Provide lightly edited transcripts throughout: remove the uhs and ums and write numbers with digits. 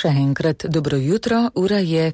Še enkrat dobro jutro, ura je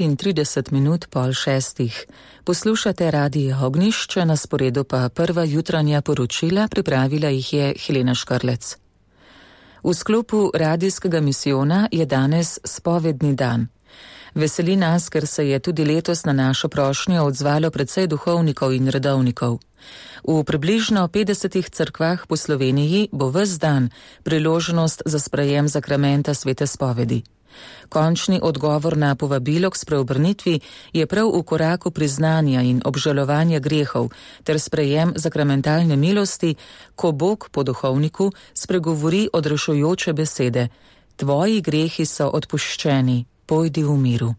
35:35. Poslušate Radio Ognjišče, na sporedu pa prva jutranja poročila, pripravila jih je Helena Škrlec. V sklopu radijskega misijona je danes spovedni dan. Veseli nas, ker se je tudi letos na našo prošnjo odzvalo precej duhovnikov in redovnikov. V približno 50 cerkvah po Sloveniji bo ves dan priložnost za sprejem zakramenta svete spovedi. Končni odgovor na povabilo k spreobrnitvi je prav v koraku priznanja in obžalovanja grehov ter sprejem zakramentalne milosti, ko Bog po duhovniku spregovori odrešujoče besede: Tvoji grehi so odpuščeni, pojdi v miru.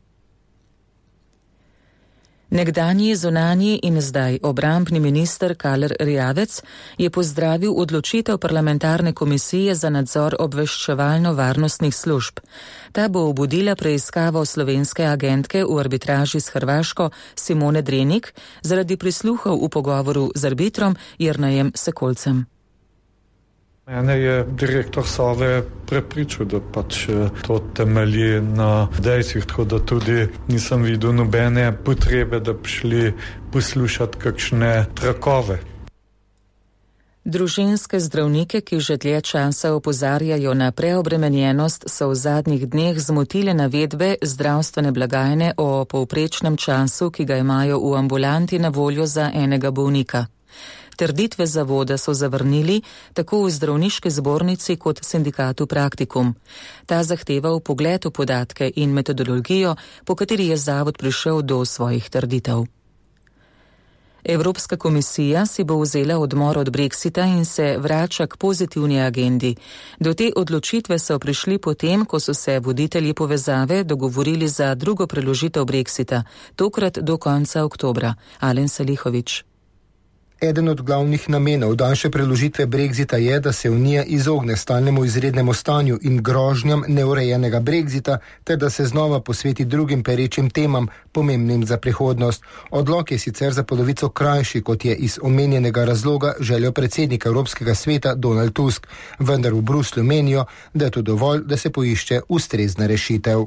Nekdanji zunanji in zdaj obrambni minister Karl Erjavec je pozdravil odločitev parlamentarne komisije za nadzor obveščevalno-varnostnih služb. Ta bo obudila preiskavo slovenske agentke v arbitraži s Hrvaško Simone Drenik zaradi prisluhov v pogovoru z arbitrom Jernejem Sekolcem. Mene je direktor Sove prepričal, da to temelji na dejstvih, tako da tudi nisem videl nobene potrebe, da bi šli poslušati kakšne trakove. Družinske zdravnike, ki že dlje časa opozarjajo na preobremenjenost, so v zadnjih dneh zmotile navedbe zdravstvene blagajne o povprečnem času, ki ga imajo v ambulanti na voljo za enega bolnika. Trditve zavoda so zavrnili tako v zdravniški zbornici kot sindikatu Praktikum. Ta zahteva vpogled v podatke in metodologijo, po kateri je zavod prišel do svojih trditev. Evropska komisija si bo vzela odmor od Brexita in se vrača k pozitivni agendi. Do te odločitve so prišli potem, ko so se voditelji povezave dogovorili za drugo preložitev Brexita, tokrat do konca oktobra. Alen Salihović. Eden od glavnih namenov daljše preložitve Brexita je, da se Unija izogne stalnemu izrednemu stanju in grožnjam neurejenega Brexita, ter da se znova posveti drugim perečim temam, pomembnim za prihodnost. Odlok je sicer za polovico krajši, kot je iz omenjenega razloga želel predsednik Evropskega sveta Donald Tusk, vendar v Bruslju menijo, da je to dovolj, da se poišče ustrezna rešitev.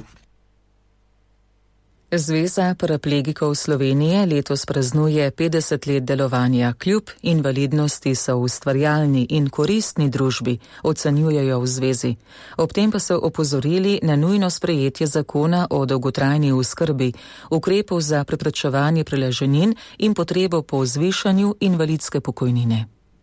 Zveza paraplegikov Slovenije letos praznuje 50 let delovanja. Kljub invalidnosti so ustvarjalni in koristni družbi, ocenjujejo v zvezi. Ob tem pa so opozorili na nujno sprejetje zakona o dolgotrajni oskrbi, ukrepov za preprečevanje preleženin in potrebo po zvišanju invalidske pokojnine.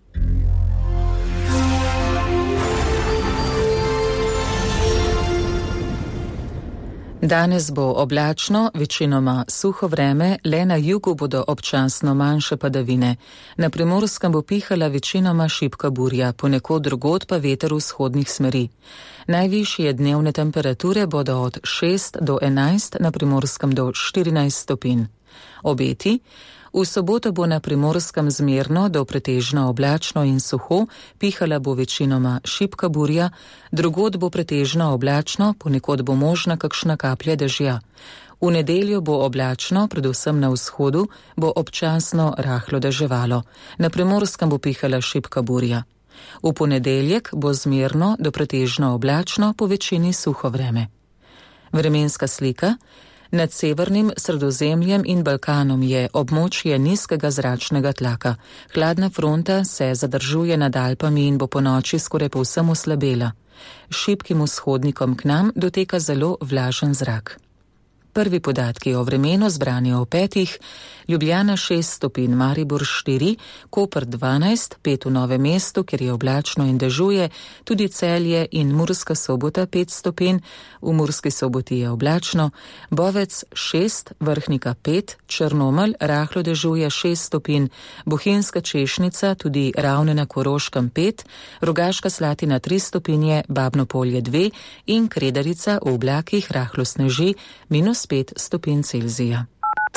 Danes bo oblačno, večinoma suho vreme, le na jugu bodo občasno manjše padavine. Na Primorskem bo pihala večinoma šibka burja, ponekod drugod pa veter vzhodnih smeri. Najvišje dnevne temperature bodo od 6 do 11, na Primorskem do 14 stopinj. Obeti: v soboto bo na Primorskem zmerno do pretežno oblačno in suho, pihala bo večinoma šibka burja, drugod bo pretežno oblačno, ponekod bo možna kakšna kaplja dežja. V nedeljo bo oblačno, predvsem na vzhodu, bo občasno rahlo deževalo. Na Primorskem bo pihala šibka burja. V ponedeljek bo zmerno do pretežno oblačno, po večini suho vreme. Vremenska slika. Nad severnim Sredozemljem in Balkanom je območje nizkega zračnega tlaka. Hladna fronta se zadržuje nad Alpami in bo ponoči skoraj povsem oslabela. Šibkim vzhodnikom k nam doteka zelo vlažen zrak. Prvi podatki o vremenu zbrani o 5, Ljubljana 6 stopinj, Maribor 4, Koper 12, 5 v Novem mestu, kjer je oblačno in dežuje, tudi Celje in Murska Sobota 5 stopinj, v Murski Soboti je oblačno, Bovec 6, Vrhnika 5, Črnomelj rahlo dežuje 6 stopinj, Bohinjska Češnica, tudi Ravne na Koroškem 5, Rogaška Slatina 3 stopinje, Babno Polje 2 in Kredarica v oblakih rahlo sneži -5 stopinj Celzija.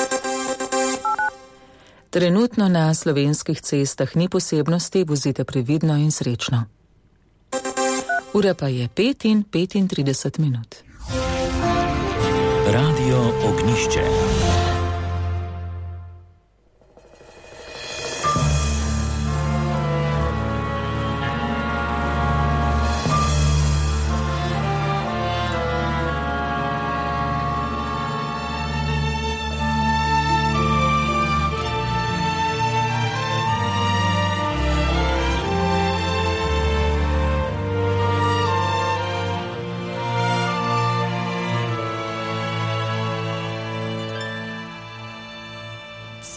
Trenutno na slovenskih cestah ni posebnosti, vozite previdno in srečno. Ura pa je 5:35. Radio Ognjišče.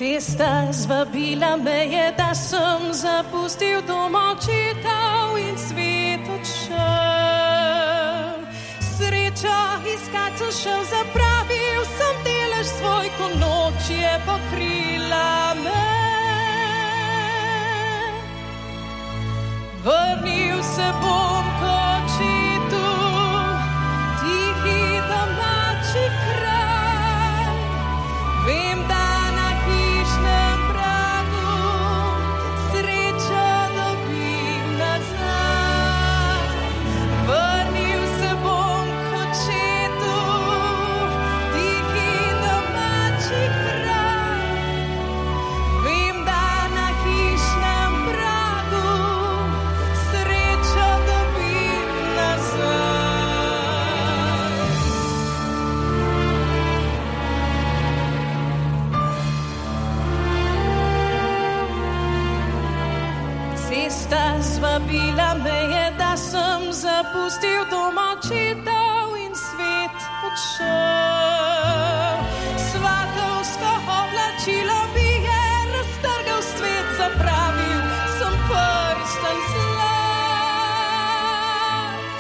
Cesta zvabila me je, da sem zapustil dom očetov in svet odšel. Srečo iskat sem šel, zapravil sem delež svoj, ko noč je pokrila me. Vrnil se bom k očetu, tihi domači kraj. Vem, da na hišnem pragu srečo dobim nazaj. Vrnil se bom k očetu, tihi domači kraj. Vem, da na hišnem pragu srečo dobim nazaj. Cesta zvabila me je, da sem zapustil dom očetov in svet odšel. Svatovsko oblačilo bi je raztrgal, svet zapravil, sem prsten zlat.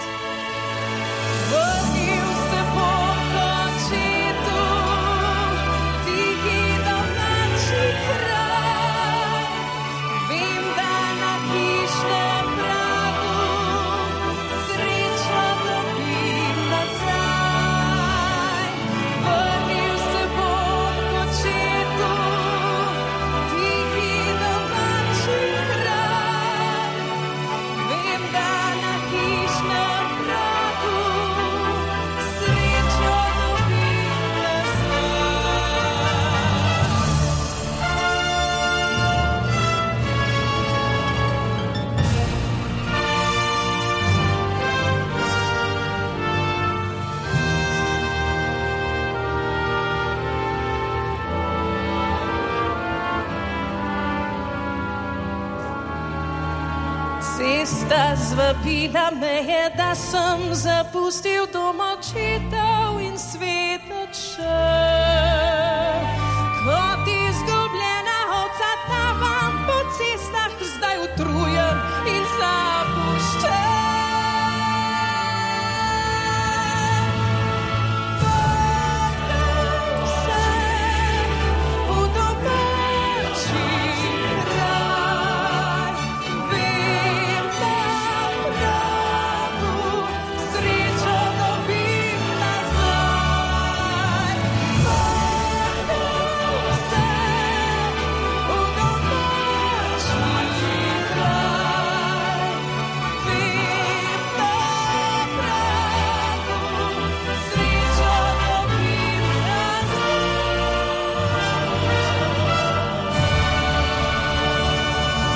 Vrnil se bom k očetu, tihi domači kraj. Vem, da na hišnem pragu srečo dobim nazaj. Vrnil se bom k očetu, tihi domači kraj. Vem, da na hišnem pragu srečo dobim Cesta zvabila me je, da sem zapustil dom očetov in svet odšel. Kot